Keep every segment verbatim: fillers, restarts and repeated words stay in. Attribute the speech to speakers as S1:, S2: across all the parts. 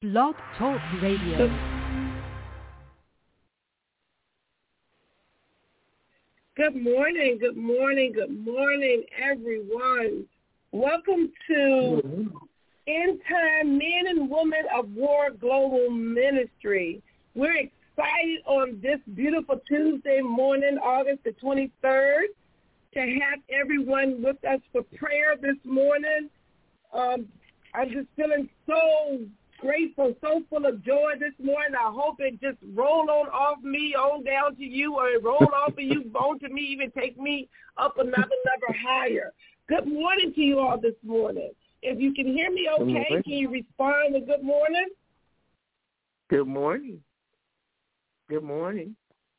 S1: Blog Talk Radio.
S2: Good morning, good morning, good morning, everyone. Welcome to End Time Men and Women of War Global Ministry. We're excited on this beautiful Tuesday morning, August the twenty-third, to have everyone with us for prayer this morning. Um, I'm just feeling so grateful, so full of joy this morning. I hope it just roll on off me on down to you, or it roll off of you on to me, even take me up another level higher. Good morning to you all this morning. If you can hear me okay, can you respond with good morning?
S3: Good morning. Good morning.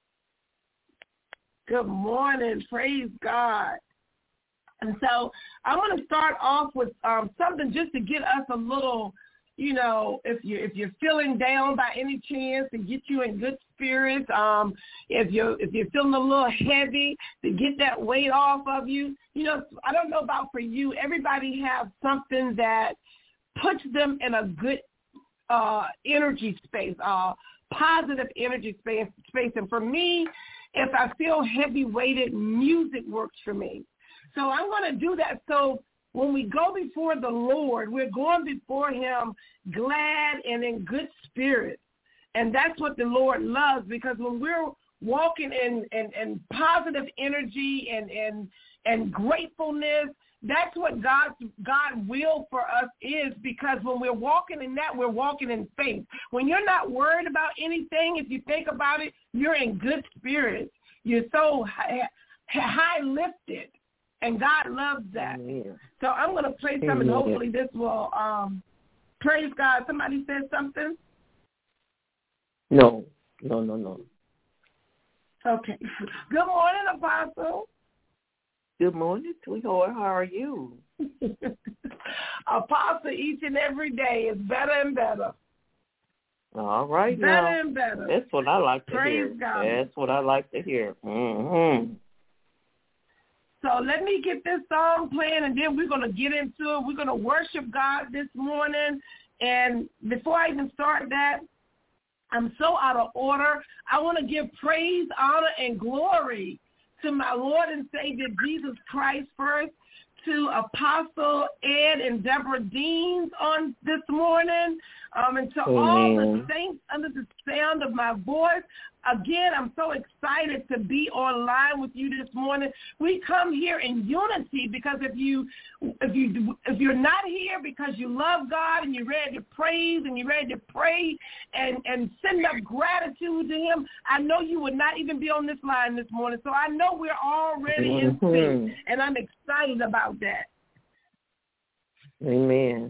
S2: Good morning. Praise God. And so I want to start off with um, something just to get us a little, you know, if you if you're feeling down by any chance, to get you in good spirits. Um, if you're if you're feeling a little heavy, to get that weight off of you. You know, I don't know about for you. Everybody has something that puts them in a good uh, energy space, uh, positive energy space. Space. And for me, if I feel heavy weighted, music works for me. So I'm going to do that. So when we go before the Lord, we're going before him glad and in good spirit. And that's what the Lord loves, because when we're walking in, in, in positive energy and, and, and gratefulness, that's what God's God will for us is, because when we're walking in that, we're walking in faith. When you're not worried about anything, if you think about it, you're in good spirits. You're so high, high lifted. And God loves that. Amen. So I'm going to play something. Amen. Hopefully this will, um, praise God. Somebody said something?
S3: No, no, no, no.
S2: Okay. Good morning, Apostle.
S3: Good morning, sweetheart. How are you?
S2: Apostle, each and every day is better and better.
S3: All right,
S2: better
S3: now.
S2: and better.
S3: That's what I like to
S2: praise
S3: hear.
S2: God.
S3: That's what I like to hear. Mm-hmm.
S2: So let me get this song playing, and then we're going to get into it. We're going to worship God this morning. And before I even start that, I'm so out of order. I want to give praise, honor, and glory to my Lord and Savior Jesus Christ first, to Apostle Ed and Deborah Deans on this morning, um, and to Amen. All the saints under the sound of my voice. Again, I'm so excited to be online with you this morning. We come here in unity, because if you if you if you're not here because you love God and you're ready to praise and you're ready to pray and, and send up gratitude to him, I know you would not even be on this line this morning. So I know we're already mm-hmm. in sync, and I'm excited about that.
S3: Amen.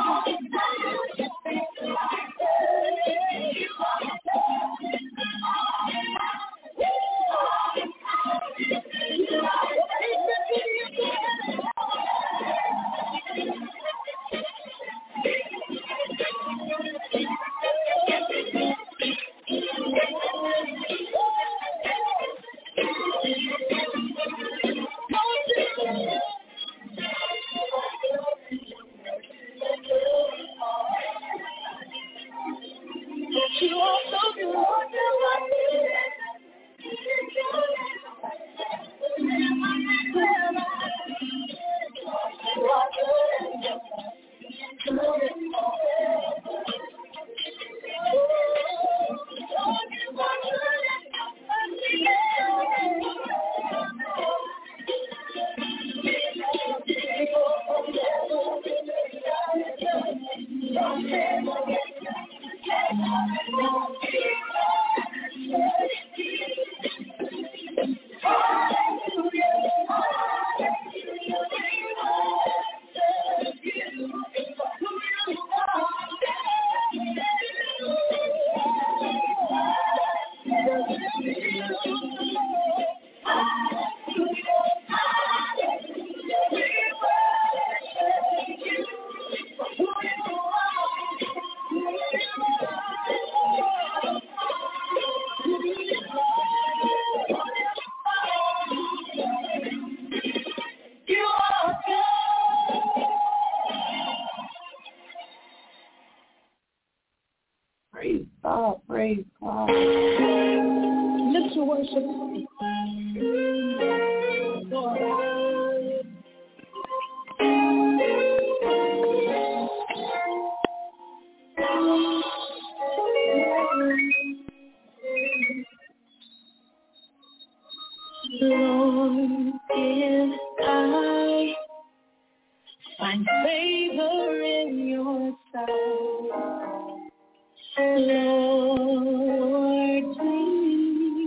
S2: Praise God, praise God. Lift your worship. Lord, if I find favor in your sight, Lord, please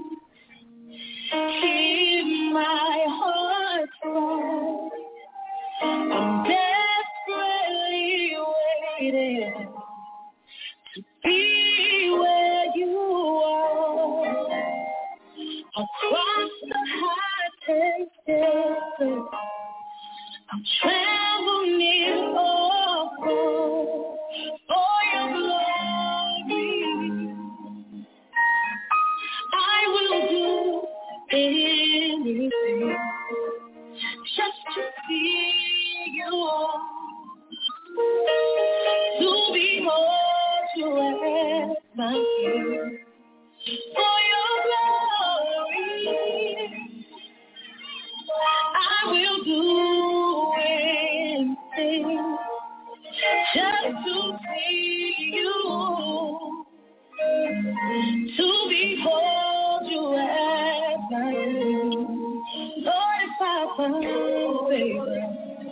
S2: hear my heart's cry. I'm desperately waiting to be where you are. Across the hottest desert, I'll travel near or far for your glory. I will do anything just to see you, to behold you as my King. For your glory, I will do anything just to see you, to behold you as my King. Lord, if I find favor,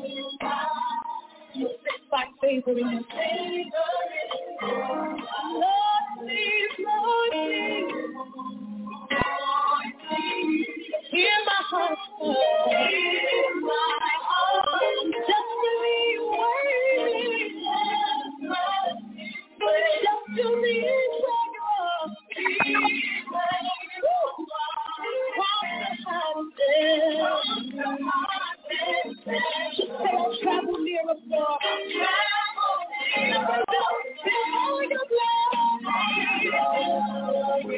S2: find favor in your favor. Lord, please, Lord, please. Hear my heart, hear my heart, just to be waiting, just to be where you are. Cross the hottest, just say I'll travel near or far. Travel near or far, for your glory.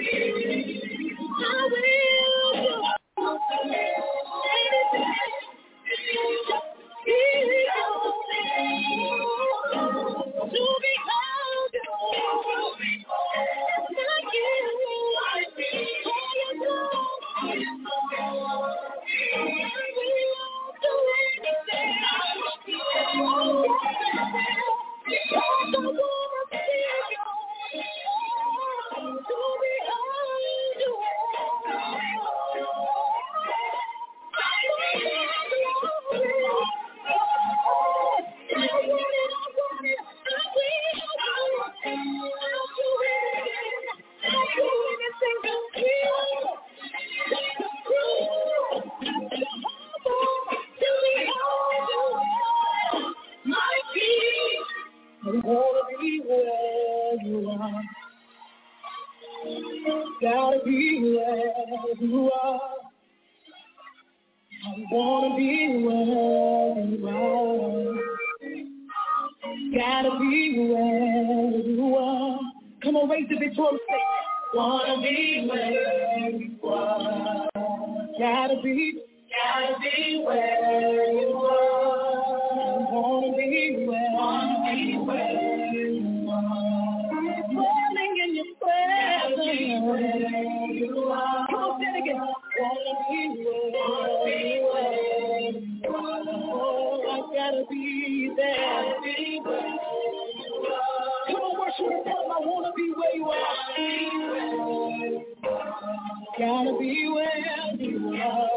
S4: I wanna be where you are. Gotta be where you are. I wanna be where you are. Gotta be where you are. Come on, raise the victorious say. Wanna be where you are. Gotta be, gotta be where you are. I wanna be where, wanna be where you are. Falling in your presence. Gotta be where you are. Come on, say it again. Wanna be where, wanna be where you are. Oh, I gotta be there. Gotta be where you are. Come on, worship and tell them I wanna be where you are. Gotta be where you are.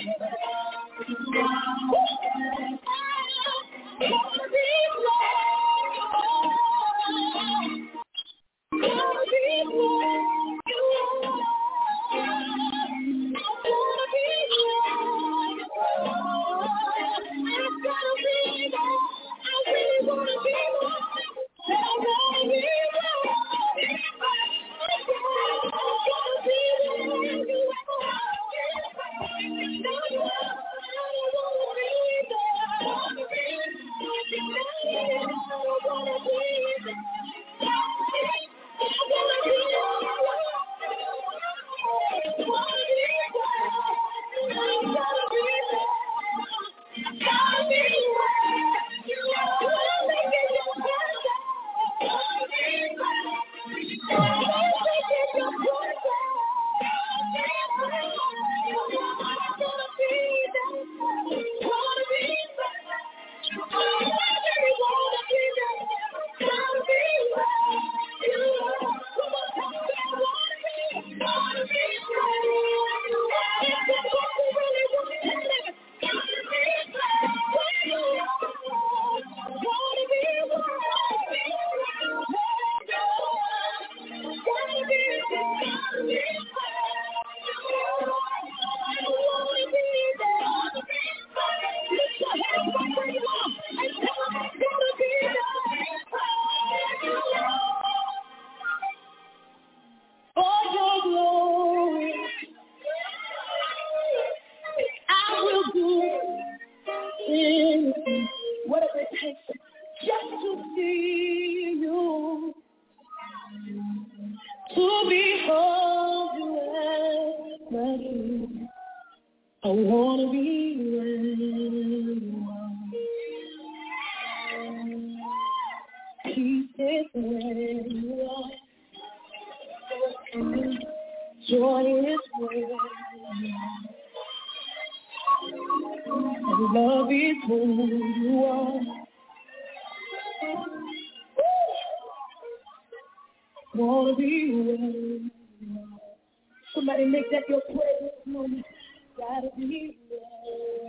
S4: Gotta be where you are. Gotta be where you are. I wanna be where you are. I gotta be there. I really wanna be there. I wanna be there. I gotta be where you are. Whatever it takes just to see you, to behold you as my king. I wanna be where you are. Peace is where you are. Joy is where you are. Love is who you are. Wanna be where you are. Somebody make that your prayer this morning. Gotta be where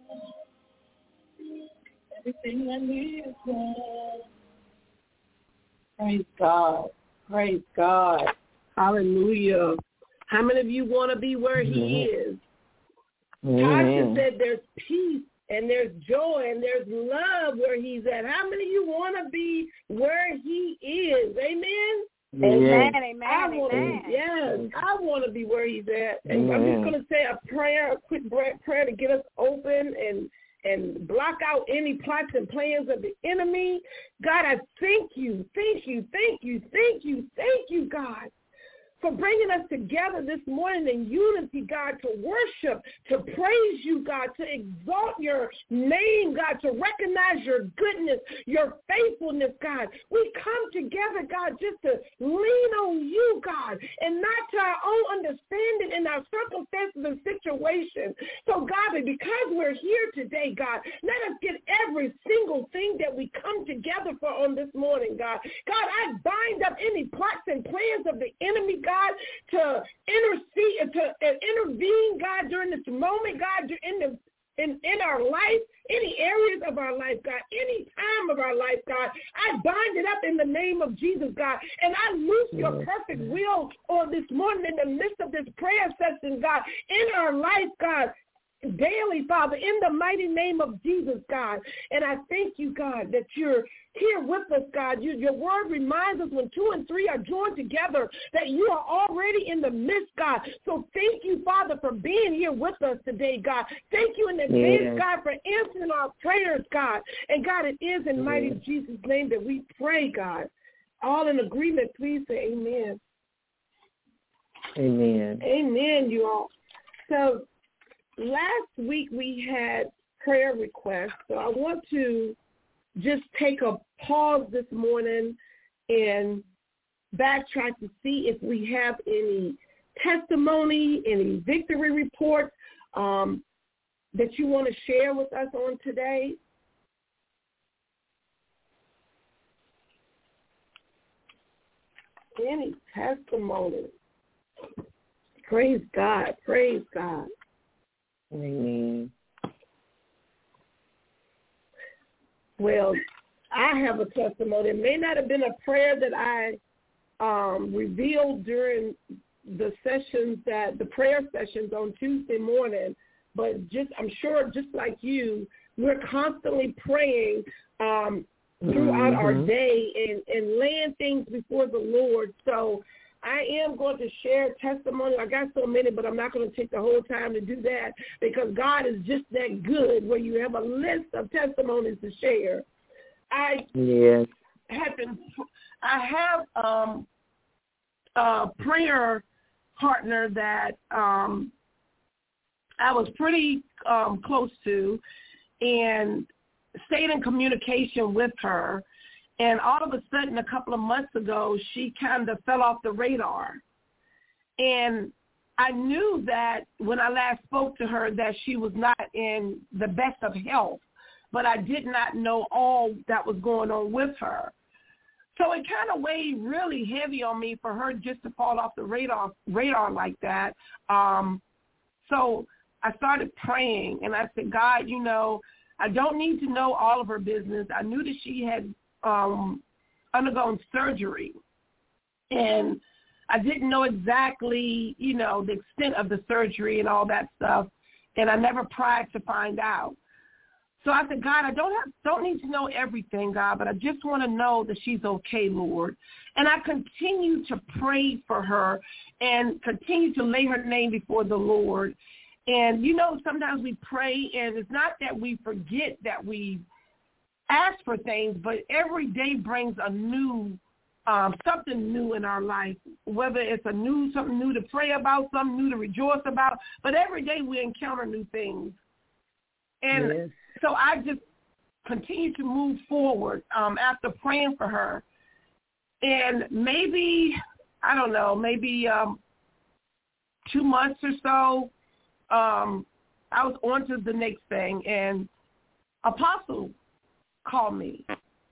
S4: you are. Everything I need is there.
S2: Praise God. Praise God. Hallelujah. How many of you want to be where he mm-hmm. is? God just said there's peace and there's joy and there's love where he's at. How many of you want to be where he is? Amen?
S5: Amen, amen,
S2: I wanna,
S5: amen.
S2: Yes, I want to be where he's at. And I'm just going to say a prayer, a quick prayer to get us open and and block out any plots and plans of the enemy. God, I thank you, thank you, thank you, thank you, thank you, God, for bringing us together this morning in unity, God, to worship, to praise you, God, to exalt your name, God, to recognize your goodness, your faithfulness, God. We come together, God, just to lean on you, God, and not to our own understanding in our circumstances and situations. So, God, because we're here today, God, let us get every single thing that we come together for on this morning, God. God, I bind up any plots and plans of the enemy, God. God, to intercede, to uh, intervene, God, during this moment, God, in the in, in our life, any areas of our life, God, any time of our life, God, I bind it up in the name of Jesus, God, and I loose your perfect will on this morning in the midst of this prayer session, God, in our life, God. daily, Father, in the mighty name of Jesus, God. And I thank you, God, that you're here with us, God. You, your word reminds us when two and three are joined together that you are already in the midst, God. So thank you, Father, for being here with us today, God. Thank you in advance, yes. God, for answering our prayers, God. And, God, it is in yes. mighty Jesus' name that we pray, God. All in agreement, please say amen.
S3: Amen.
S2: Amen, you all. So last week we had prayer requests, so I want to just take a pause this morning and backtrack to see if we have any testimony, any victory reports um, that you want to share with us on today. Any testimony. Praise God. Praise God.
S3: Amen.
S2: Well, I have a testimony. It may not have been a prayer that I um, revealed during the sessions that the prayer sessions on Tuesday morning, but just I'm sure just like you, we're constantly praying um, throughout mm-hmm. our day and, and laying things before the Lord. So I am going to share testimony. I got so many, but I'm not going to take the whole time to do that because God is just that good where you have a list of testimonies to share. I
S3: yes.
S2: have been, I have um, a prayer partner that um, I was pretty um, close to and stayed in communication with her. And all of a sudden, a couple of months ago, she kind of fell off the radar. And I knew that when I last spoke to her that she was not in the best of health, but I did not know all that was going on with her. So it kind of weighed really heavy on me for her just to fall off the radar radar like that. Um, so I started praying, and I said, God, you know, I don't need to know all of her business. I knew that she had um, undergone surgery, and I didn't know exactly, you know, the extent of the surgery and all that stuff, and I never pried to find out. So I said, God, I don't have, don't need to know everything, God, but I just want to know that she's okay, Lord. And I continue to pray for her and continue to lay her name before the Lord. And, you know, sometimes we pray, and it's not that we forget that we ask for things, but every day brings a new, um, something new in our life, whether it's a new, something new to pray about, something new to rejoice about. But every day we encounter new things. And yes. So I just continue to move forward um, after praying for her. And maybe, I don't know, maybe um, two months or so, um, I was on to the next thing, and Apostle called me.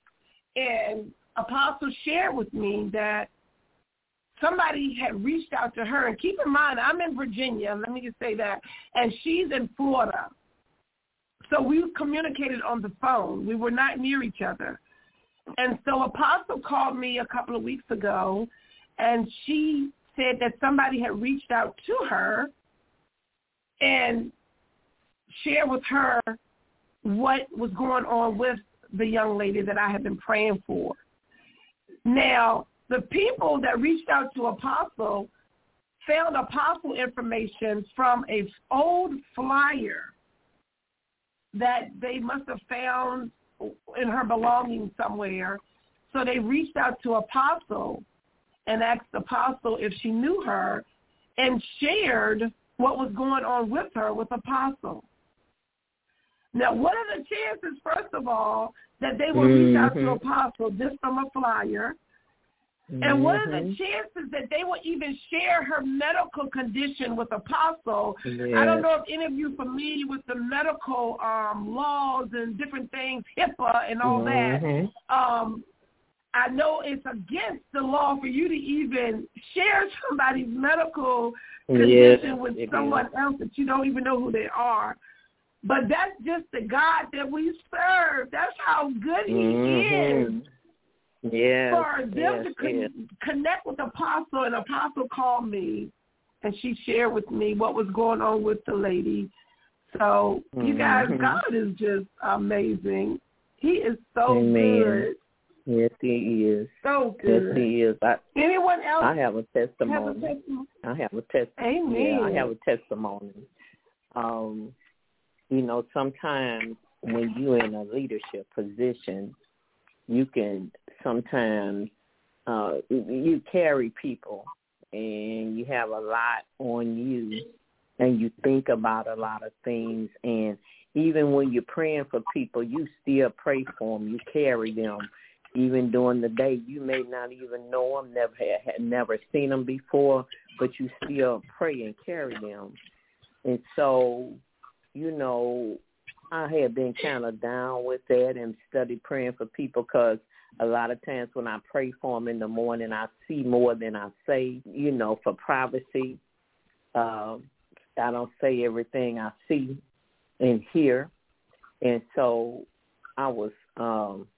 S2: And Apostle shared with me that somebody had reached out to her. And keep in mind, I'm in Virginia, let me just say that, and she's in Florida. So we communicated on the phone. We were not near each other. And so Apostle called me a couple of weeks ago, and she said that somebody had reached out to her and shared with her what was going on with the young lady that I had been praying for. Now, the people that reached out to Apostle found Apostle information from an old flyer that they must have found in her belongings somewhere. So they reached out to Apostle and asked Apostle if she knew her and shared what was going on with her with Apostle. Now, what are the chances, first of all, that they will mm-hmm. reach out to Apostle just from a flyer? Mm-hmm. And what are the chances that they will even share her medical condition with Apostle? Yes. I don't know if any of you are familiar with the medical um, laws and different things, HIPAA and all mm-hmm. that. Um, I know it's against the law for you to even share somebody's medical condition yes, with someone is. else that you don't even know who they are. But that's just the God that we serve. That's how good he mm-hmm. is.
S3: Yes,
S2: For them
S3: yes,
S2: to con-
S3: yes.
S2: connect with Apostle, and Apostle called me, and she shared with me what was going on with the lady. So, you guys,
S3: Mm-hmm.
S2: God is just amazing. He is so
S3: Amen.
S2: good.
S3: Yes, he is.
S2: So good.
S3: Yes, he is. I,
S2: Anyone else
S3: I have a testimony.
S2: have a testimony?
S3: I have a test.
S2: Amen.
S3: Yeah, I have a testimony. Um, you know, sometimes when you're in a leadership position, you can sometimes uh, you carry people, and you have a lot on you, and you think about a lot of things. And even when you're praying for people, you still pray for them. You carry them. Even during the day, you may not even know them, never had, had never seen them before, but you still pray and carry them. And so, you know, I had been kind of down with that and studied praying for people, because a lot of times when I pray for them in the morning, I see more than I say, you know, for privacy. Uh, I don't say everything I see and hear. And so I was um,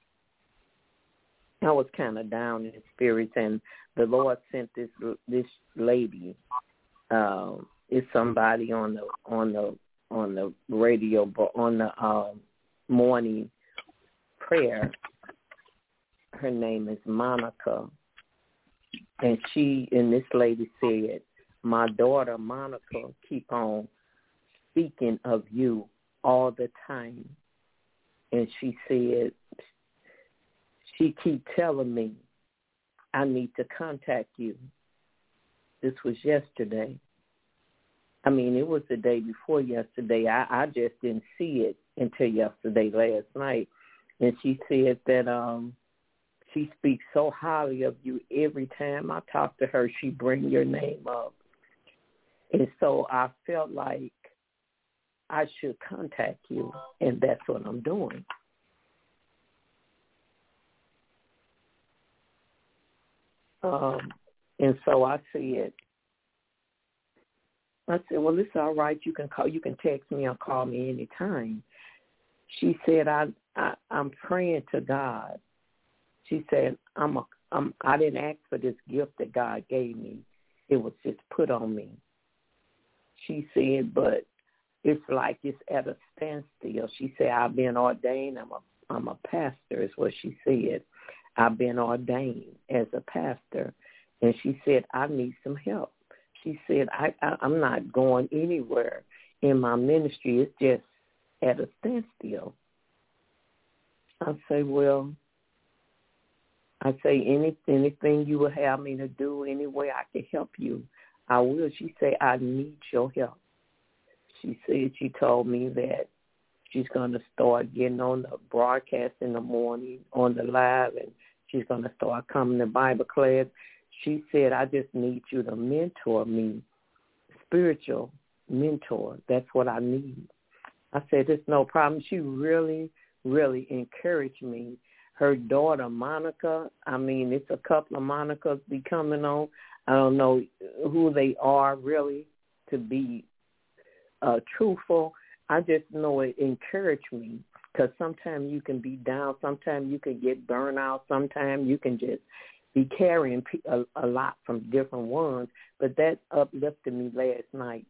S3: I was kind of down in spirits, and the Lord sent this this lady. Uh, it's somebody on the on the on the radio, but on the um, morning prayer. Her name is Monica, and she and this lady said, "My daughter Monica keep on speaking of you all the time," and she said, "She keep telling me I need to contact you." This was yesterday. I mean, it was the day before yesterday. I, I just didn't see it until yesterday, last night. And she said that um, she speaks so highly of you. Every time I talk to her, she bring your name up. And so I felt like I should contact you, and that's what I'm doing. Um, and so I said, I said, well, it's all right. You can call, you can text me or call me anytime. She said, I, I I'm praying to God. She said, I'm a, I'm, I didn't ask for this gift that God gave me. It was just put on me. She said, but it's like it's at a standstill. She said, I've been ordained. I'm a, I'm a pastor, is what she said. I've been ordained as a pastor. And she said, I need some help. She said, I, I, I'm not going anywhere in my ministry. It's just at a standstill. I say, well, I say, any, anything you will have me to do, any way I can help you, I will. She said, I need your help. She said she told me that she's going to start getting on the broadcast in the morning, on the live, and she's going to start coming to Bible class. She said, I just need you to mentor me, spiritual mentor. That's what I need. I said, there's no problem. She really, really encouraged me. Her daughter, Monica, I mean, it's a couple of Monicas be coming on. I don't know who they are really, to be uh, truthful. I just know it encouraged me, because sometimes you can be down. Sometimes you can get burned out. Sometimes you can just be carrying a, a lot from different ones. But that uplifted me last night.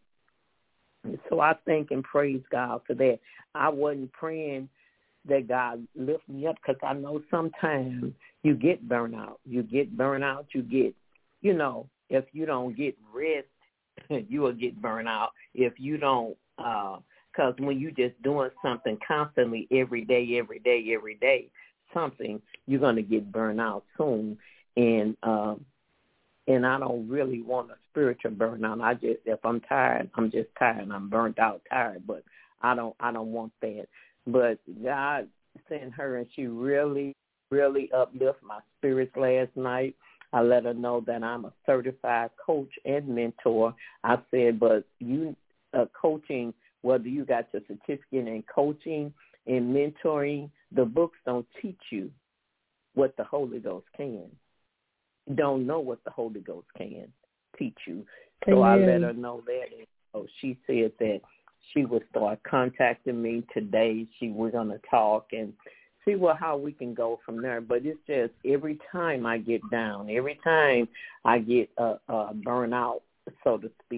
S3: And so I thank and praise God for that. I wasn't praying that God lift me up, because I know sometimes you get burnt out. You get burnt out. You get, you know, if you don't get rest, you will get burnt out. If you don't, because uh, when you just doing something constantly every day, every day, every day, something, you're going to get burnt out soon. And um, and I don't really want a spiritual burnout. I just, if I'm tired, I'm just tired. I'm burnt out, tired. But I don't, I don't want that. But God sent her, and she really, really uplifted my spirits last night. I let her know that I'm a certified coach and mentor. I said, but you uh, coaching, whether you got your certificate in coaching and mentoring, the books don't teach you what the Holy Ghost can. You don't know what the Holy Ghost can teach you. So Amen. I let her know that. And so she said that she would start contacting me today. She was going to talk and see well how we can go from there. But it's just every time I get down, every time I get uh, uh, burnt out, so to speak,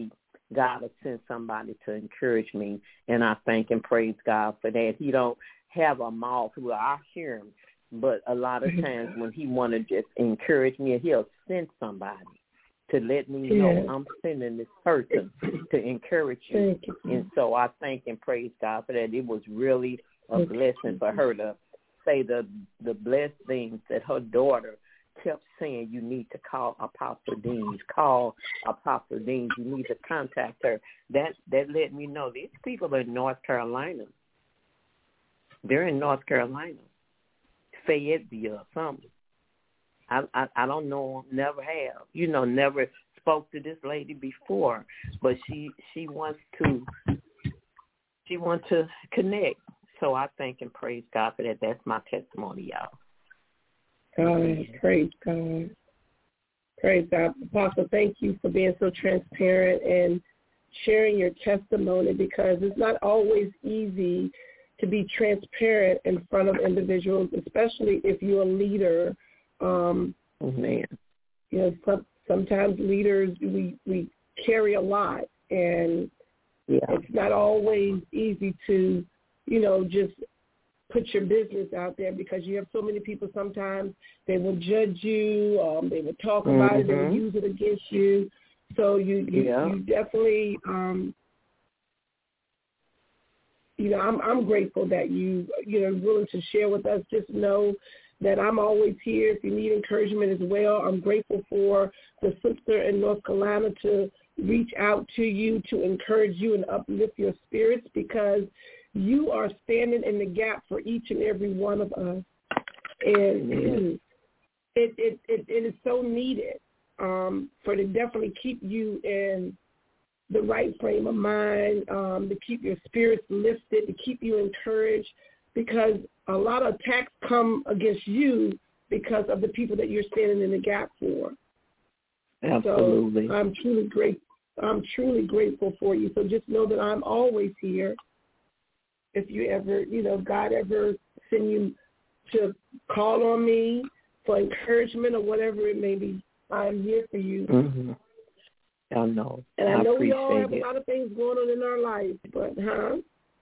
S3: God will send somebody to encourage me, and I thank and praise God for that. He don't have a mouth where I hear him, but a lot of times when he want to just encourage me, he'll send somebody to let me know yes. I'm sending this person to encourage you. you. And so I thank and praise God for that. It was really a blessing for her to say the the blessed things that her daughter kept saying. You need to call Apostle Deans. Call Apostle Deans. You need to contact her. That that let me know these people are in North Carolina. They're in North Carolina, Fayetteville or something. I, I I don't know, never have. You know, never spoke to this lady before, but she she wants to she wants to connect. So I thank and praise God for that. That's my testimony, y'all.
S2: God, praise God. Praise God. Apostle, thank you for being so transparent and sharing your testimony, because it's not always easy to be transparent in front of individuals, especially if you're a leader. Um,
S3: oh, man.
S2: You know, some, sometimes leaders, we, we carry a lot, and yeah. it's not always easy to, you know, just put your business out there, because you have so many people. Sometimes they will judge you, um, they will talk about mm-hmm. it, they will use it against you. So you, you, yeah. you definitely, um, you know, I'm, I'm grateful that you, you know, willing to share with us. Just know that I'm always here if you need encouragement as well. I'm grateful for the sister in North Carolina to reach out to you, to encourage you and uplift your spirits, because you are standing in the gap for each and every one of us. And it, it, it, it is so needed um, for to definitely keep you in the right frame of mind, um, to keep your spirits lifted, to keep you encouraged, because a lot of attacks come against you because of the people that you're standing in the gap for.
S3: Absolutely.
S2: So I'm truly great. I'm truly grateful for you. So just know that I'm always here. If you ever, you know, God ever send you to call on me for encouragement or whatever it may be, I'm here for you.
S3: Mm-hmm. I know.
S2: And I,
S3: I
S2: know we all have
S3: it.
S2: a lot of things going on in our lives, but huh?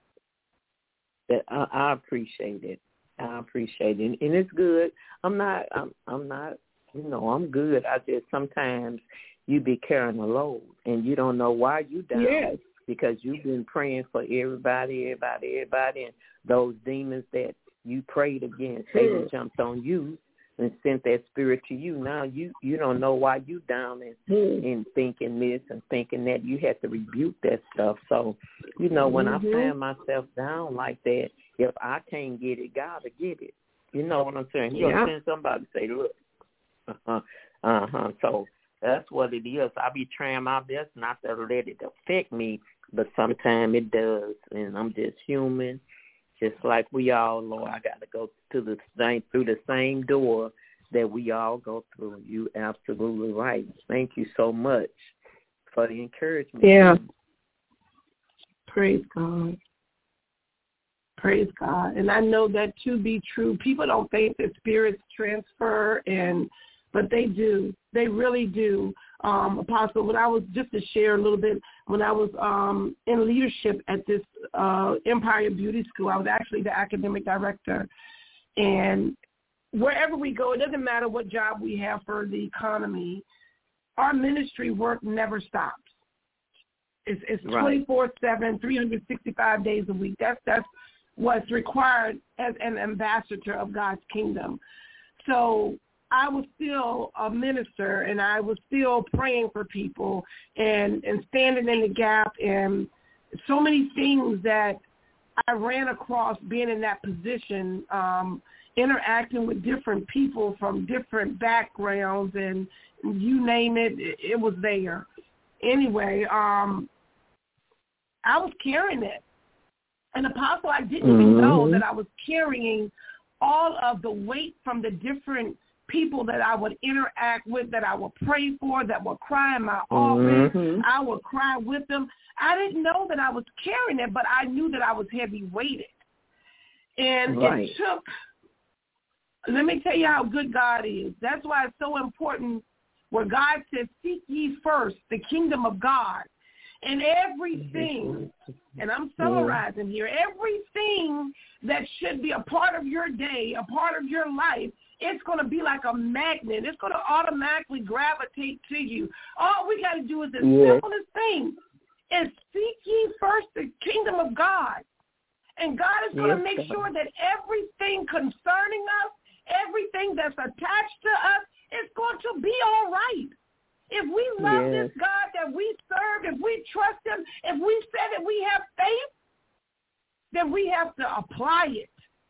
S3: That I, I appreciate it. I appreciate it, and it's good. I'm not. I'm. I'm not. You know, I'm good. I just sometimes you be carrying a load, and you don't know why you down.
S2: Yes.
S3: Because you've been praying for everybody, everybody, everybody, and those demons that you prayed against, Satan mm. jumped on you and sent that spirit to you. Now you, you don't know why you down and, mm. and thinking this and thinking that. You have to rebuke that stuff. So, you know, when mm-hmm. I find myself down like that, if I can't get it, God will get it. You know what I'm saying? You'll yeah. send somebody to say, look, uh-huh, uh-huh. So that's what it is. I be trying my best not to let it affect me, but sometimes it does, and I'm just human, just like we all, Lord. I got to go to the same through the same door that we all go through. You absolutely right. Thank you so much for the encouragement.
S2: Yeah. Praise God. Praise God. And I know that to be true. People don't think that spirits transfer, and but they do. They really do. Um, Apostle, when I was, just to share a little bit, when I was um, in leadership at this uh, Empire Beauty School, I was actually the academic director. And wherever we go, it doesn't matter what job we have for the economy, our ministry work never stops. It's, it's twenty-four seven, three hundred sixty-five days a week. That's, that's what's required as an ambassador of God's kingdom. So I was still a minister, and I was still praying for people and, and standing in the gap, and so many things that I ran across being in that position, um, interacting with different people from different backgrounds, and you name it, it, it was there. Anyway, um, I was carrying it. And Apostle, I didn't mm-hmm. even know that I was carrying all of the weight from the different people that I would interact with, that I would pray for, that would cry in my office. Mm-hmm. I would cry with them. I didn't know that I was carrying it, but I knew that I was heavy weighted. And right. it took, let me tell you how good God is. That's why it's so important where God says, seek ye first the kingdom of God And everything, and I'm summarizing here, everything that should be a part of your day, a part of your life, it's going to be like a magnet. It's going to automatically gravitate to you. All we got to do is the
S3: yes.
S2: simplest thing is seek ye first the kingdom of God. And God is going yes, to make God. sure that everything concerning us, everything that's attached to us, is going to be all right. If we love yes. this God that we serve, if we trust him, if we say that we have faith, then we have to apply it.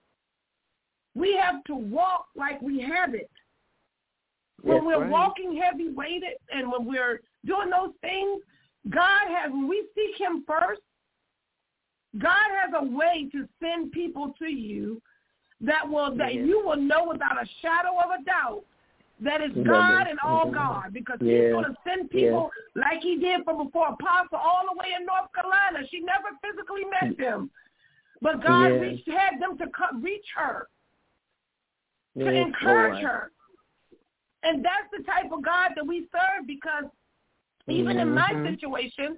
S2: We have to walk like we have it. When That's we're right. walking heavy-weighted and when we're doing those things, God has, when we seek him first, God has a way to send people to you that will that yes. you will know without a shadow of a doubt that is God and all God, because yeah. he's going to send people yeah. like he did for before Apostle all the way in North Carolina. She never physically met them, but God yeah. reached, had them to come, reach her, to yeah. encourage Lord. her. And that's the type of God that we serve, because even mm-hmm. in my situation,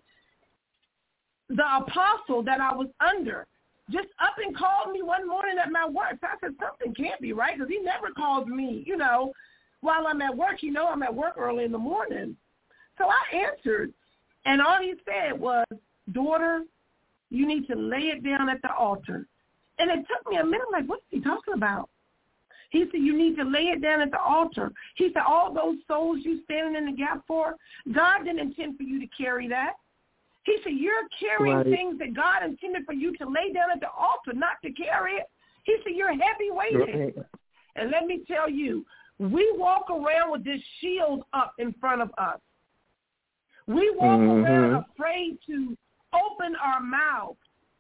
S2: the apostle that I was under just up and called me one morning at my work. So I said, something can't be right, because he never calls me, you know, while I'm at work. You know, I'm at work early in the morning. So I answered, and all he said was, daughter, you need to lay it down at the altar. And it took me a minute. I'm like, what's he talking about? He said, you need to lay it down at the altar. He said, all those souls you standing in the gap for, God didn't intend for you to carry that. He said, you're carrying right. things that God intended for you to lay down at the altar, not to carry it. He said, you're heavy-weighted. Right. And let me tell you, we walk around with this shield up in front of us. We walk mm-hmm. around afraid to open our mouth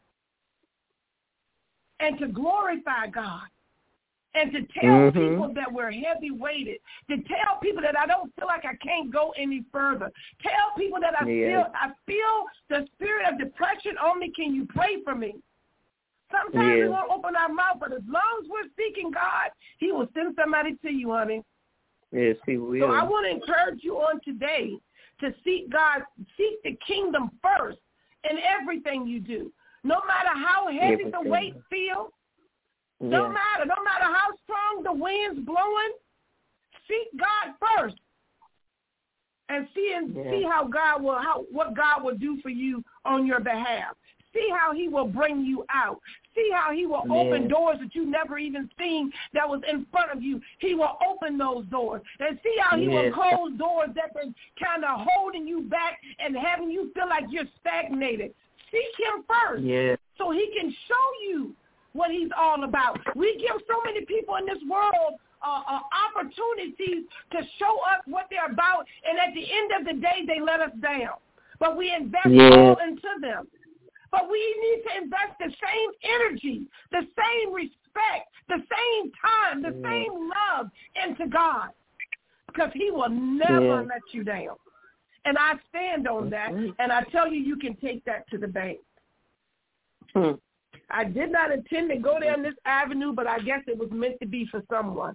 S2: and to glorify God. And to tell mm-hmm. people that we're heavy-weighted, to tell people that I don't feel like I can't go any further, tell people that I yeah. feel I feel the spirit of depression on me. Can you pray for me? Sometimes yeah. we won't open our mouth, but as long as we're seeking God, he will send somebody to you, honey.
S3: Yes, he will.
S2: So I want to encourage you on today to seek God, seek the kingdom first in everything you do. No matter how heavy everything. the weight feels, No yeah. matter, no matter how strong the wind's blowing, seek God first, and see and yeah. see how God will, how what God will do for you on your behalf. See how he will bring you out. See how he will yeah. open doors that you never even seen that was in front of you. He will open those doors, and see how he yeah. will close doors that been kind of holding you back and having you feel like you're stagnated. Seek him first, yeah. so he can show you what he's all about. We give so many people in this world uh, uh, opportunities to show us what they're about, and at the end of the day, they let us down. But we invest yeah. all into them. But we need to invest the same energy, the same respect, the same time, the yeah. same love into God, because he will never yeah. let you down. And I stand on that, and I tell you, you can take that to the bank. Hmm. I did not intend to go down this avenue, but I guess it was meant to be for someone.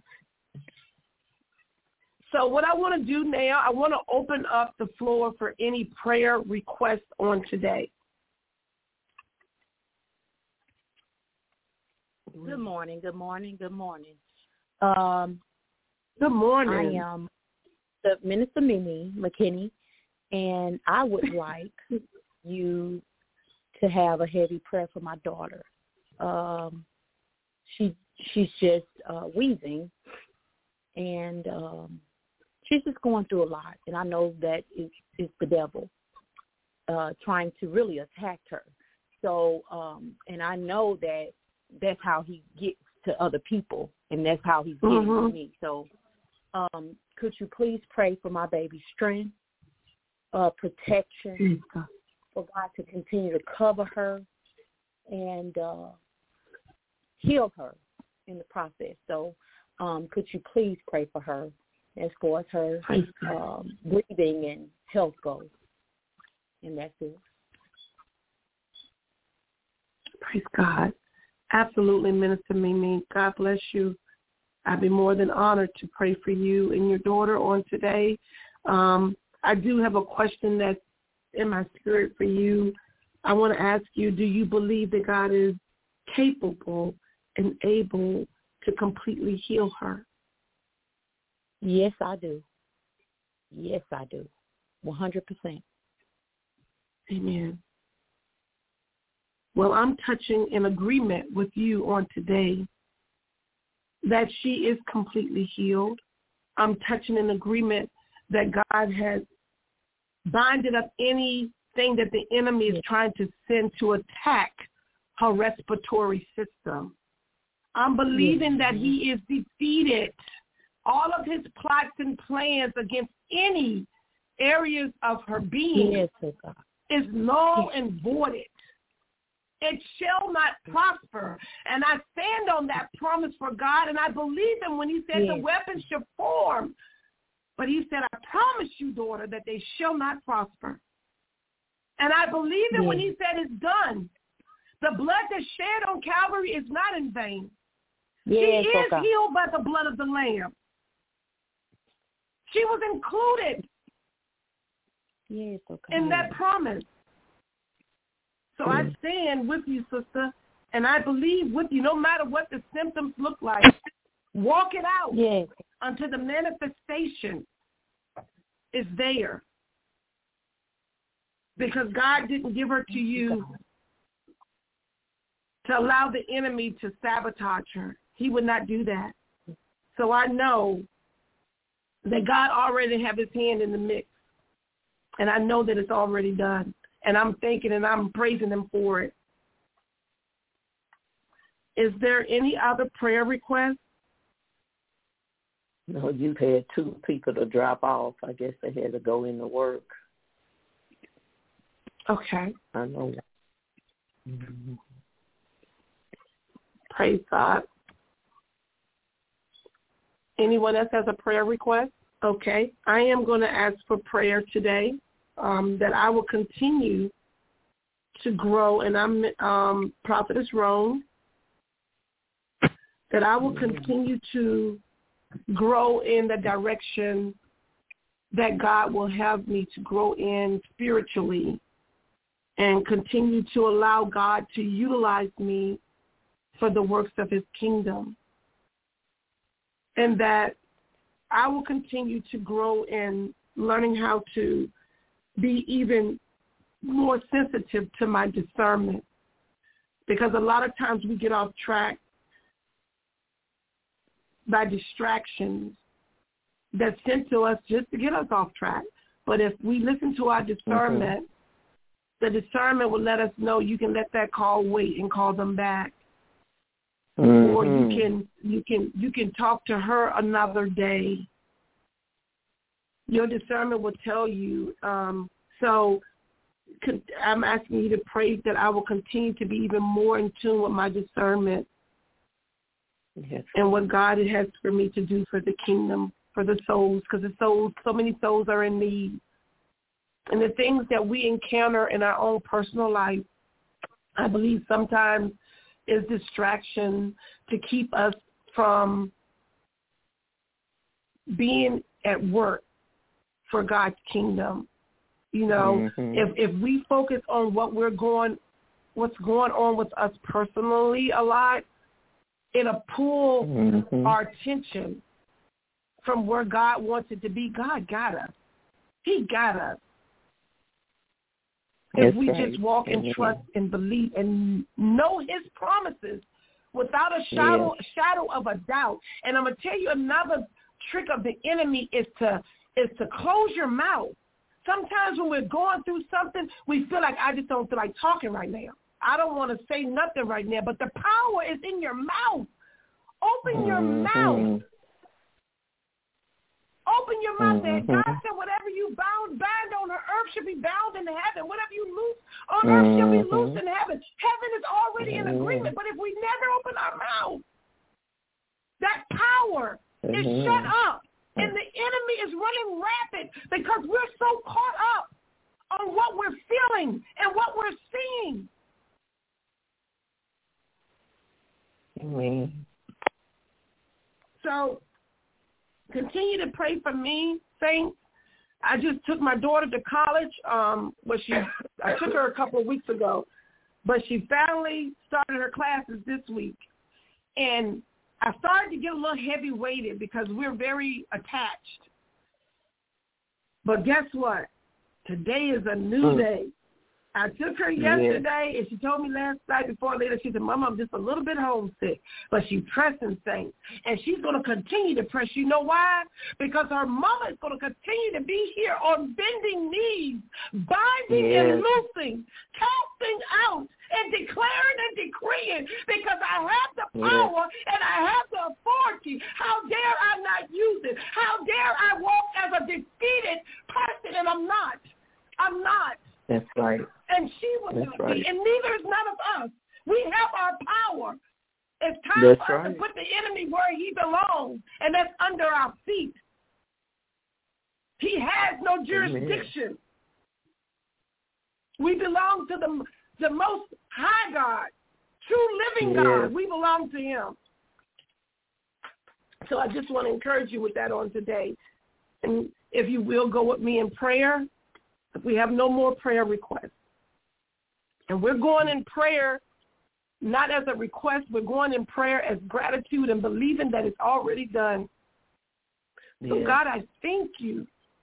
S2: So what I want to do now, I want to open up the floor for any prayer requests on today.
S1: Good morning, good morning, good morning. Um,
S2: good morning.
S1: I am the Minister Mimi McKinney, and I would like you to have a heavy prayer for my daughter. Um, she she's just uh, wheezing, and um, she's just going through a lot. And I know that it's, it's the devil uh, trying to really attack her. So, um, and I know that that's how he gets to other people, and that's how he's getting mm-hmm. to me. So, um, could you please pray for my baby's strength, uh, protection, mm-hmm. for God to continue to cover her and uh, heal her in the process. So um, could you please pray for her as far as her um, breathing and health goes? And that's it.
S2: Praise God. Absolutely, Minister Mimi. God bless you. I'd be more than honored to pray for you and your daughter on today. Um, I do have a question that in my spirit for you. I want to ask you, do you believe that God is capable and able to completely heal her?
S1: Yes, I do. Yes, I do. one hundred percent.
S2: Amen. Well, I'm touching in agreement with you on today that she is completely healed. I'm touching in agreement that God has binded up anything that the enemy is trying to send to attack her respiratory system. I'm believing that he is defeated. All of his plots and plans against any areas of her being
S1: yes, oh God.
S2: is null and voided. It shall not prosper. And I stand on that promise for God, and I believe him when he said yes. the weapons shall form. But he said, I promise you, daughter, that they shall not prosper. And I believe him yes. when he said it's done. The blood that's shed on Calvary is not in vain.
S1: Yes,
S2: she is
S1: oh
S2: healed by the blood of the Lamb. She was included
S1: yes, okay.
S2: in that promise. So mm. I stand with you, sister, and I believe with you, no matter what the symptoms look like. Walk it out
S1: yes.
S2: until the manifestation is there. Because God didn't give her to you to allow the enemy to sabotage her. He would not do that. So I know that God already have his hand in the mix. And I know that it's already done. And I'm thanking and I'm praising him for it. Is there any other prayer requests?
S3: No, you've had two people to drop off. I guess they had to go into work.
S2: Okay.
S3: I know. Mm-hmm.
S2: Praise God. Anyone else has a prayer request? Okay. I am going to ask for prayer today, um, that I will continue to grow, and I'm um, Prophetess Roan, that I will continue to grow in the direction that God will have me to grow in spiritually, and continue to allow God to utilize me for the works of his kingdom. And that I will continue to grow in learning how to be even more sensitive to my discernment. Because a lot of times we get off track by distractions that's sent to us just to get us off track. But if we listen to our discernment, mm-hmm. the discernment will let us know you can let that call wait and call them back. Mm-hmm. Or you can you can you can talk to her another day. Your discernment will tell you. Um, so I'm asking you to pray that I will continue to be even more in tune with my discernment yes. and what God has for me to do for the kingdom, for the souls, because the souls, so many souls are in need. And the things that we encounter in our own personal life, I believe sometimes is distraction to keep us from being at work for God's kingdom. You know, mm-hmm. if if we focus on what we're going, what's going on with us personally a lot, it'll pull mm-hmm. our attention from where God wants it to be. God got us. He got us. If we right. just walk and trust and believe and know his promises without a shadow, yes. shadow of a doubt. And I'm going to tell you another trick of the enemy is to is to close your mouth. Sometimes when we're going through something, we feel like I just don't feel like talking right now. I don't want to say nothing right now. But the power is in your mouth. Open your mm-hmm. mouth. Open your mouth there. Mm-hmm. God said whatever you bound, bind on the earth should be bound in heaven. Whatever you loose on earth mm-hmm. shall be loosed in heaven. Heaven is already mm-hmm. in agreement. But if we never open our mouth, that power mm-hmm. is shut up. And the enemy is running rapid because we're so caught up on what we're feeling and what we're seeing.
S3: Amen.
S2: So continue to pray for me, saints. I just took my daughter to college. Um, well, she I took her a couple of weeks ago, but she finally started her classes this week. And I started to get a little heavy-weighted because we're very attached. But guess what? Today is a new mm. day. I took her yesterday, yeah. and she told me last night before later, she said, Mama, I'm just a little bit homesick. But she's pressing things, and she's going to continue to press. You know why? Because her mama is going to continue to be here on bending knees, binding yes. and loosing, casting out, and declaring and decreeing, because I have the power yes. and I have the authority. How dare I not use it? How dare I walk as a defeated person, and I'm not. I'm not.
S3: That's right.
S2: And she will
S3: That's
S2: not
S3: right.
S2: be, and neither is none of us. We have our power. It's time
S3: that's
S2: for us
S3: right.
S2: to put the enemy where he belongs, and that's under our feet. He has no jurisdiction. Amen. We belong to the, the most high God, true living
S3: yes.
S2: God. We belong to him. So I just want to encourage you with that on today. And if you will, go with me in prayer. If we have no more prayer requests. And we're going in prayer not as a request. We're going in prayer as gratitude and believing that it's already done. Yeah. So, God, I thank you.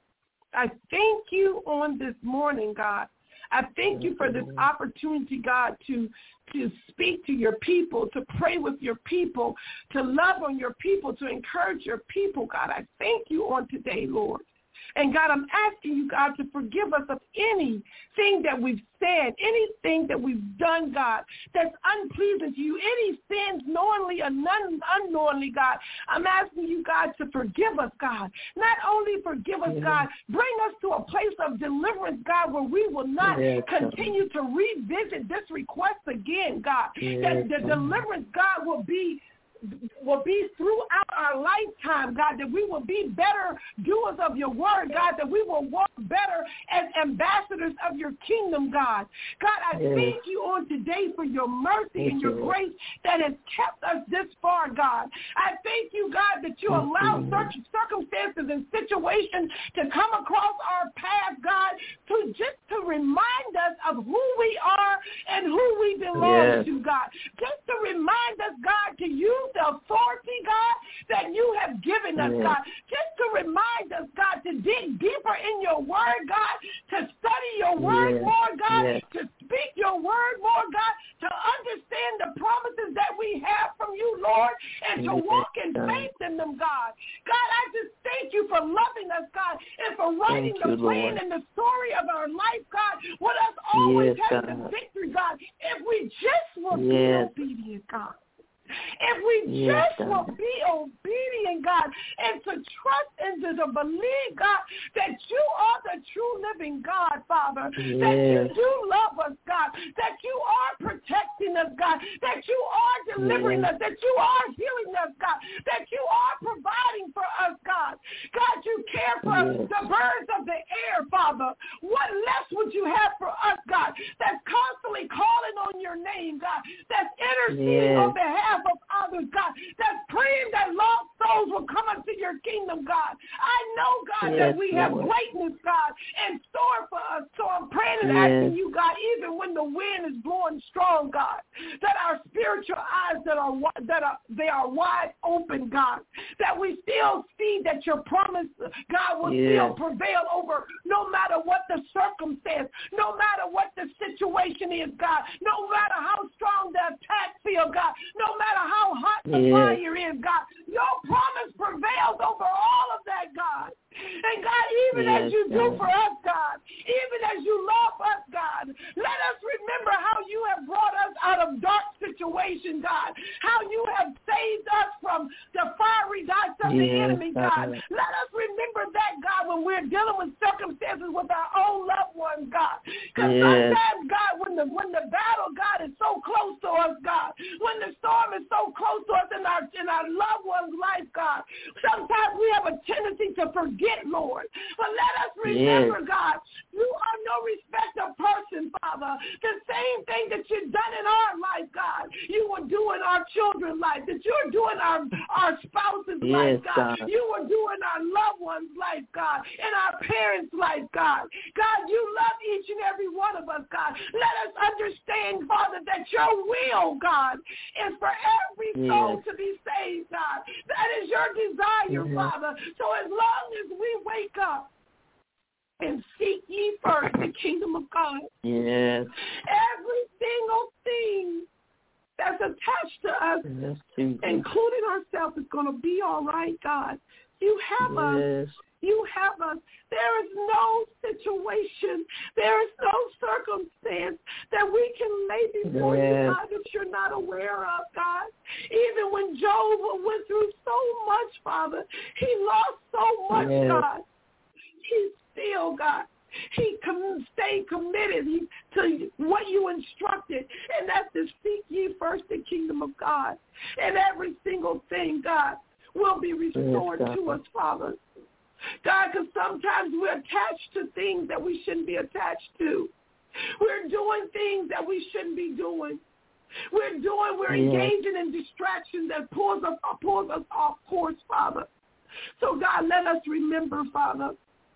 S2: I thank you on this morning, God. I thank you for this opportunity, God, to to speak to your people, to pray with your people, to love on your people, to encourage your people, God. I thank you on today, Lord. And, God, I'm asking you, God, to forgive us of anything that we've said, anything that we've done, God, that's unpleasing to you, any sins knowingly or none unknowingly, God. I'm asking you, God, to forgive us, God. Not only forgive us, God, bring us to a place of deliverance, God, where we will not yes, continue to revisit this request again, God. Yes, that the deliverance, God, will be will be throughout our lifetime, God, that we will be better doers of your word, God, that we will walk better as ambassadors of your kingdom, God. God, I yes. thank you on today for your mercy thank and your you. grace that has kept us this far, God. I thank you, God, that you thank allow such circumstances and situations to come across our path, God, to just to remind us of who we are and who we belong yes. to, God. Just to remind us, God, to use the authority, God, that you have given us, yes. God. Just to remind us, God, to dig deeper in your word, God, to study your word yes. more, God, yes. to speak your word more, God, to understand the promises that we have from you, Lord, and to yes. walk in faith in them, God. God, I just thank you for loving us, God, and for writing thank the you, plan Lord. and the story of our life, God, with us always yes, having the victory, God, if we just will yes. be obedient, God. If we yes, just God. will be obedient, God, and to trust and to, to believe, God, that you are the true living God, Father, yes. that you do love us, God, that you are protecting us, God, that you are delivering yes. us, that you are healing us, God, that you are providing for us, God. God, you care for yes. the birds of the air, Father. What less would you have for us, God, that's constantly calling on your name, God, that's interceding yes. on behalf of others, God, that's praying that lost souls will come into your kingdom, God. I know, God, yes, that we Lord. have greatness, God, in store for us. So I'm praying and yes. asking you, God, even when the wind is blowing strong, God, that our spiritual eyes that are that are they are wide open, God, that we still see that your promise, God, will yes. still prevail over no matter what the circumstance, no matter what the situation is, God, no matter how strong the attack feels, God, no matter how hot the yes. fire is, God, your promise prevails over all of that, God. And God, even yes, as you God. do for us, God, even as you love us, God, let us remember how you have brought us out of dark situations, God, how you have saved us from the fiery darts of yes, the enemy, God. God. Let us remember that, God, when we're dealing with circumstances with our own loved ones, God. Because yes. sometimes, God, when when the when the battle, God, is so close to us, God, when the storm is so close to us in our in our loved one's life, God, sometimes we have a tendency to forget, Lord. But let us remember, yes. God, you are no respecter of person, Father. The same thing that you've done in our life, God, you will do in our children's life, that you're doing our, our spouse's yes, life, God. God. You will do in our loved one's life, God, in our parents' life, God. God, you love each and every one of us, God. Let us understand, Father, that your will, God, is for every yes. soul to be saved, God. That is your desire, mm-hmm. Father. So as long as we wake up and seek ye first the kingdom of God,
S3: yes.
S2: every single thing that's attached to us, yes, including ourselves, is going to be all right, God. You have yes. us. You have us. There is no situation, there is no circumstance that we can lay before yes. you, God, that you're not aware of, God. Even when Job went through so much, Father, he lost so much, yes. God. He still, God, he com- stayed committed to what you instructed, and that's to seek ye first the kingdom of God. And every single thing, God, will be restored yes, to us, Father. God, because sometimes we're attached to things that we shouldn't be attached to. We're doing things that we shouldn't be doing. We're doing, we're yes. engaging in distractions that pulls us, pulls us off course, Father. So, God, let us remember, Father,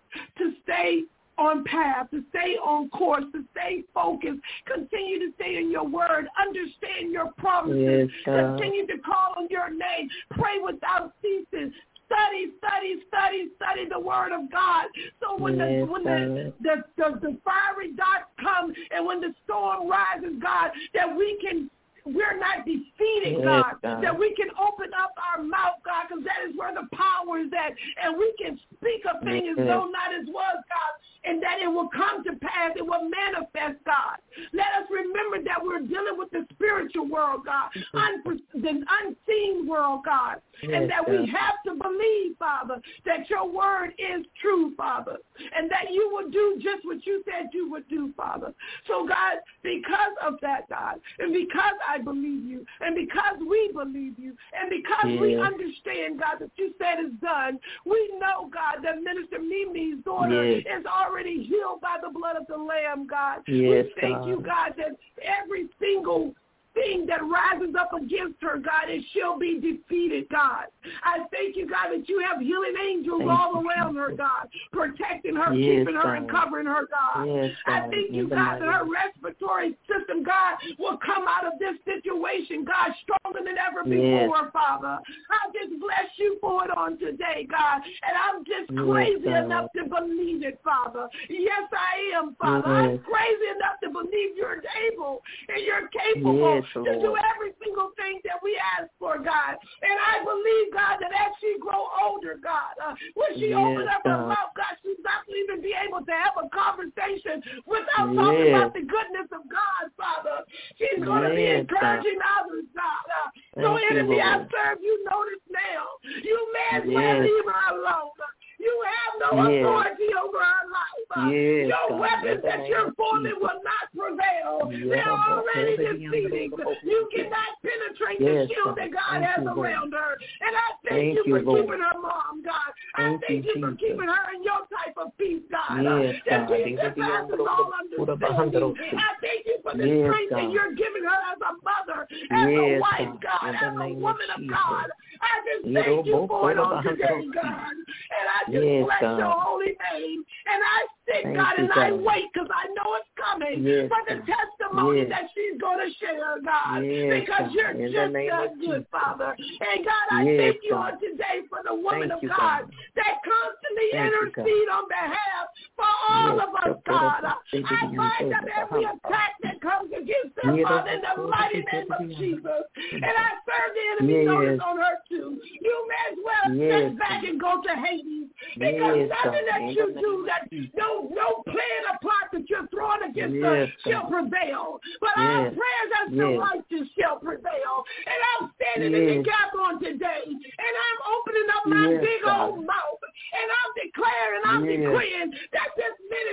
S2: to stay on path, to stay on course, to stay focused, continue to stay in your word, understand your promises, yes, continue to call on your name, pray without ceasing, study, study, study, study the word of God. So when yes, the when the, the, the, the fiery dots come and when the storm rises, God, that we can we're not defeated, yes, God, God, that we can open up our mouth, God, because that is where the power is at, and we can speak a thing yes. as though not as was, God, and that it will come to pass, it will manifest, God. Let us remember that we're dealing with the spiritual world, God, un- the unseen world, God, yes, and that God. we have to believe, Father, that your word is true, Father, and that you will do just what you said you would do, Father. So, God, because of that, God, and because I believe you, and because we believe you, and because yes. we understand, God, that you said is done, we know, God, that Minister Mimi's daughter yes. is already healed by the blood of the Lamb, God.
S3: Yes,
S2: we thank
S3: God.
S2: you, God, that every single thing that rises up against her, God, it shall be defeated, God. I thank you, God, that you have healing angels thank all around you. her, God, protecting her, yes, keeping her, God. and covering her, God. Yes, God. I thank you, God, that her respiratory system, God, will come out of this situation, God, stronger than ever before, yes. Father. I just bless you for it on today, God, and I'm just yes, crazy God. enough to believe it, Father. Yes, I am, Father. Yes. I'm crazy enough to believe you're able and you're capable. Yes. to do every single thing that we ask for, God. And I believe, God, that as she grow older, God, uh, when she yes, opens up her mouth, God, she's not going to even be able to have a conversation without yes. talking about the goodness of God, Father. She's going to yes, be encouraging God. others, God. Uh, so, enemy, I serve you notice now. You may as yes. well leave her alone. You have no yes. authority over our life. Uh, yes, your God. weapons that you're forming will not prevail. Yes. They're already defeated. You cannot penetrate yes, the shield that God thank has you, around her. And I thank, thank you for you, keeping her mom, God. Thank I thank you, you for keeping her in your type of peace, God.
S3: Yes,
S2: uh, that peace that passes all understanding. I thank you for the yes, strength God. that you're giving her as a mother, as yes, a wife, God, as a woman of God. I just thank you for it on today, God. And I just yes, bless God. your holy name. And I sit, Thank God, you, and God. I wait because I know it's coming yes, for the testimony yes. that she's going to share, God, yes, because you're God. just that good, Father. And, God, I yes, thank you God. on today for the woman thank of you, God, God that constantly thank intercede you, on behalf for all yes, of us, God. I bind up every attack that comes against them, yes, Father, in the mighty name of Jesus. And I serve the enemy yes. notice on her, too. You may as well yes. sit back and go to Hades. Because yes, nothing God. that you do, that no no plan or plot that you're throwing against yes, us shall God. prevail. But yes. our prayers as yes. the righteous shall prevail. And I'm standing yes. in the gap on today. And I'm opening up my yes, big God. old mouth. And I'm declaring, I'm yes. decreeing that this ministry that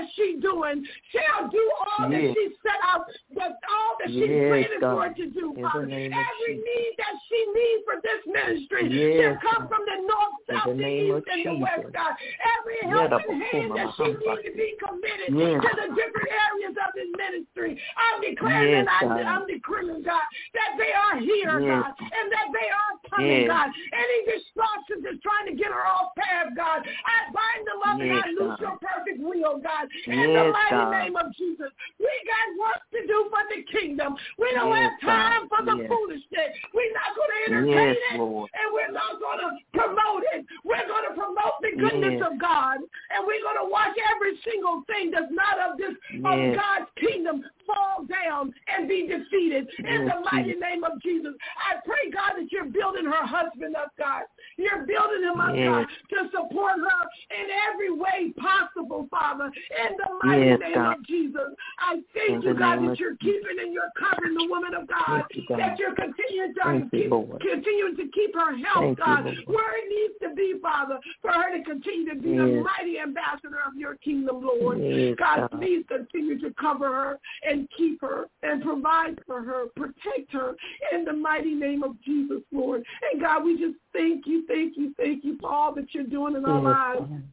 S2: that she's doing shall do all yes. that she set out, but all that she's
S3: yes,
S2: planning for it to do,
S3: in
S2: Father. Every need that she needs for this ministry
S3: yes,
S2: shall come from the north, south, the, the east, and the west, God. Every helping hand that she needs to be committed yes. to the different areas of this ministry. I'm declaring
S3: yes,
S2: and I, I'm declaring, God, that they are here,
S3: yes.
S2: God, and that they are coming,
S3: yes.
S2: God. Any distractions that's trying to get her off path, God, I bind them up yes, and I loose God. Your perfect will, God. In
S3: yes,
S2: the mighty
S3: God.
S2: name of Jesus. We got work to do for the kingdom. We don't
S3: yes,
S2: have time
S3: God.
S2: for the
S3: yes.
S2: foolishness. We're not going to entertain
S3: yes,
S2: it,
S3: Lord.
S2: and we're not going to promote it. We're going to promote the goodness
S3: yes.
S2: of God, and we're going to watch every single thing that's not of this
S3: yes.
S2: of God's kingdom fall down and be defeated in
S3: yes,
S2: the mighty
S3: Jesus.
S2: name of Jesus. I pray, God, that you're building her husband up, God. You're building him up,
S3: yes.
S2: God, to support her in every way possible, Father, in the mighty
S3: yes,
S2: name
S3: God.
S2: of Jesus. I thank
S3: in
S2: you, God, that
S3: of...
S2: you're keeping and you're covering the woman of God,
S3: you, God.
S2: that you're continuing to,
S3: thank
S2: keep,
S3: you,
S2: continuing to keep her health,
S3: thank
S2: God,
S3: you,
S2: where it needs to be, Father, for her to continue to be
S3: yes.
S2: the mighty ambassador of your kingdom, Lord.
S3: Yes,
S2: God,
S3: God,
S2: please continue to cover her and keep her and provide for her, protect her in the mighty name of Jesus, Lord. And God, we just thank you, thank you, thank you for all that you're doing in our
S3: yes,
S2: lives.
S3: God.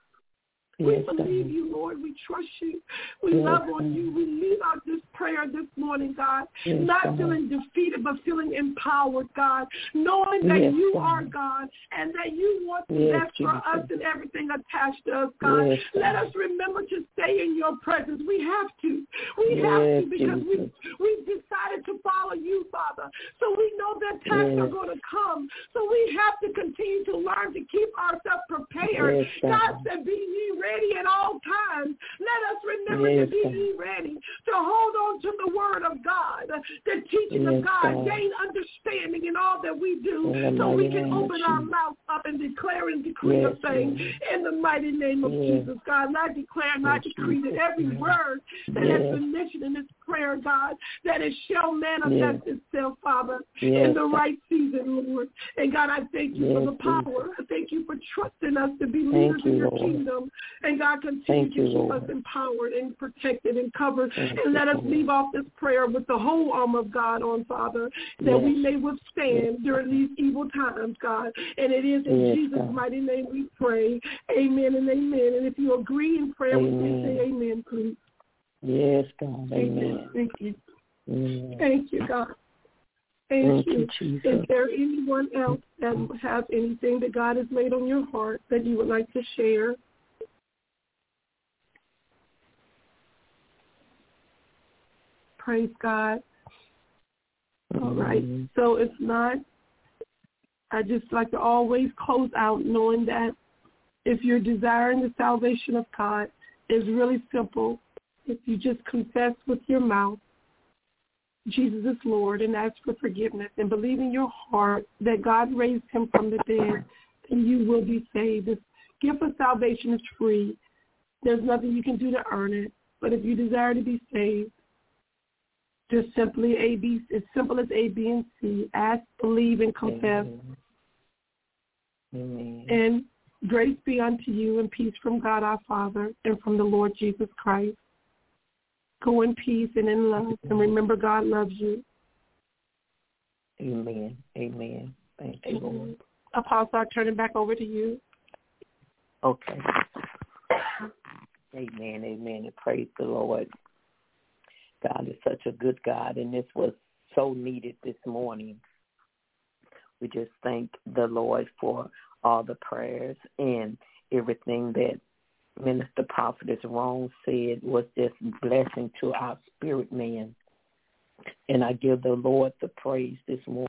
S2: We
S3: yes,
S2: believe
S3: God.
S2: you, Lord. We trust you. We
S3: yes,
S2: love on
S3: God.
S2: you. We leave out this prayer this morning, God,
S3: yes,
S2: not
S3: God.
S2: feeling defeated, but feeling empowered, God, knowing that
S3: yes,
S2: you
S3: God.
S2: are God and that you want the
S3: yes,
S2: best for
S3: Jesus.
S2: us and everything attached to us, God.
S3: Yes,
S2: Let
S3: God.
S2: us remember to stay in your presence. We have to. We
S3: yes,
S2: have to because
S3: Jesus.
S2: we, we've decided to follow you, Father. So we know that times
S3: yes.
S2: are going to come. So we have to continue to learn to keep ourselves prepared.
S3: Yes, God.
S2: God said, be ye ready at all times. Let us remember
S3: yes,
S2: to be
S3: God.
S2: ye ready, to hold on to the word of God, the teaching
S3: yes,
S2: of God,
S3: God.
S2: gain understanding in all that we do,
S3: in
S2: so we can
S3: name
S2: open our
S3: Jesus.
S2: mouth up and declare and decree
S3: yes,
S2: a thing
S3: yes.
S2: in the mighty name of
S3: yes.
S2: Jesus, God. And I declare and I
S3: yes,
S2: decree that every
S3: yes.
S2: word that
S3: yes.
S2: has been mentioned in this prayer, God, that it shall manifest
S3: yes.
S2: itself, Father,
S3: yes.
S2: in the right season, Lord. And God, I thank you
S3: yes,
S2: for the power. I thank you for trusting us to be leaders
S3: you,
S2: in your
S3: Lord.
S2: kingdom. And God, continue
S3: Thank
S2: to
S3: you,
S2: keep
S3: Lord.
S2: us empowered and protected and covered.
S3: Thank
S2: and let
S3: you,
S2: us
S3: Lord.
S2: leave off this prayer with the whole armor of God on, Father, that
S3: yes.
S2: we may withstand yes. during these evil times, God. And it is in
S3: yes,
S2: Jesus'
S3: God.
S2: mighty name we pray. Amen and amen. And if you agree in prayer
S3: amen.
S2: with me, say amen, please.
S3: Yes, God. Amen.
S2: amen. Thank you.
S3: Amen.
S2: Thank you, God. Thank,
S3: Thank
S2: you.
S3: you, Jesus.
S2: Is there anyone else that has anything that God has laid on your heart that you would like to share? Praise God. All right. So if not, I just like to always close out knowing that if you're desiring the salvation of God, it's really simple. If you just confess with your mouth Jesus is Lord and ask for forgiveness and believe in your heart that God raised him from the dead, then you will be saved. This gift of salvation is free. There's nothing you can do to earn it. But if you desire to be saved, just simply A, B, as simple as A, B, and C. Ask, believe, and confess.
S3: Amen. Amen.
S2: And grace be unto you and peace from God our Father and from the Lord Jesus Christ. Go in peace and in love, and remember God loves you.
S3: Amen. Amen. Thank you, Lord.
S2: Apostle, I turn it back over to you.
S3: Okay. Amen. Amen. And praise the Lord. God is such a good God, and this was so needed this morning. We just thank the Lord for all the prayers and everything that Minister Prophetess Rome said was just blessing to our spirit man. And I give the Lord the praise this morning.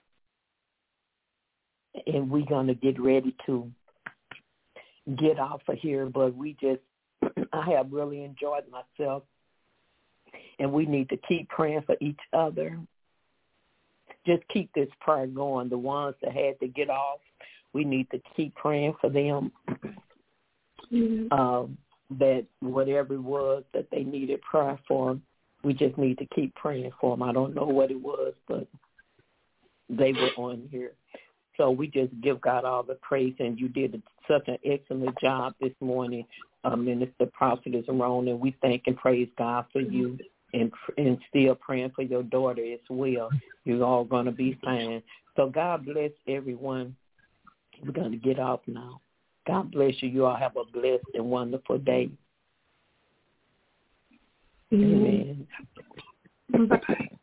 S3: And we're going to get ready to get off of here, but we just, I have really enjoyed myself. And we need to keep praying for each other. Just keep this prayer going. The ones that had to get off, we need to keep praying for them. Mm-hmm. Um, that whatever it was that they needed prayer for, we just need to keep praying for them. I don't know what it was, but they were on here. So we just give God all the praise, and you did such an excellent job this morning uh, Minister Prophetess Ronan, and we thank and praise God for you, and and still praying for your daughter as well. You're all going to be fine. So God bless everyone. We're going to get off now. God bless you. You all have a blessed and wonderful day. Amen.
S2: Bye-bye.